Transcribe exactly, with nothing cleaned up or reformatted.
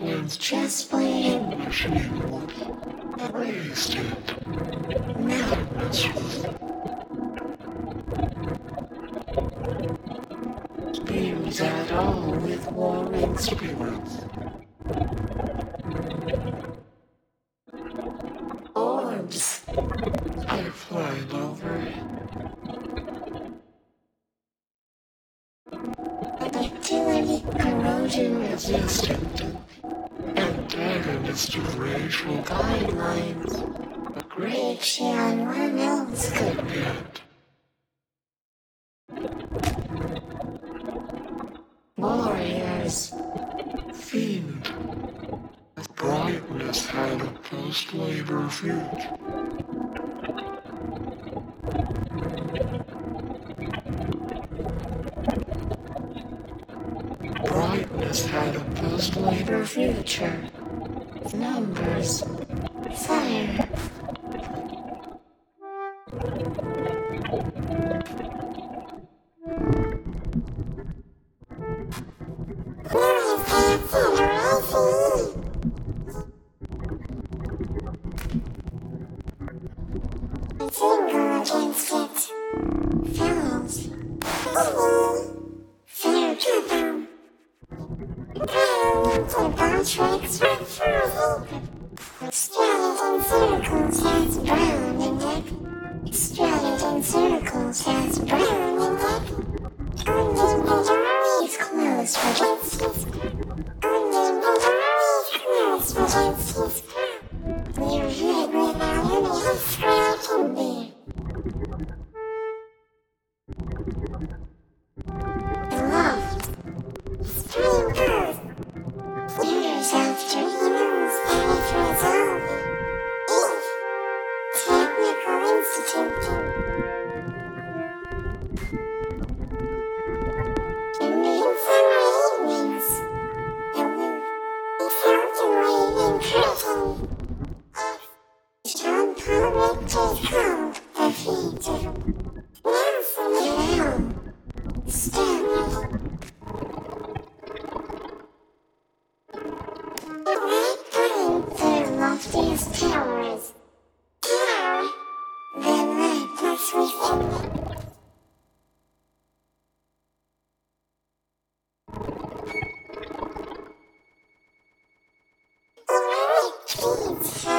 Franklin's chess playing machine would have raised it. Madness was beams at all with warring spirits. Orbs are flying over it. Activity corrosion resistant. Antagonist of racial guidelines. A great share no one else could get. Warriors. Fiend. Brightness had a post-labor future. Brightness had a post-labor future. Numbers. Fire. Finger against it. Fellows. Fair to them. Parallel tricks right through a hoop. Skeleton circles has brown in neck. Skeleton circles has brown in neck. Uninventory's clothes for Jensen's. Uninventory's clothes for Jensen's. You're hit without any scratching there. Aloft. Stream earth. Years after he knows that it resolved. If Technical Institute. In the summer evenings, he felt the rain increasing. John Convict is called the feet of Nelson Elm. Stanley. Their loftiest towers. Tower, then light us within them. The right feeds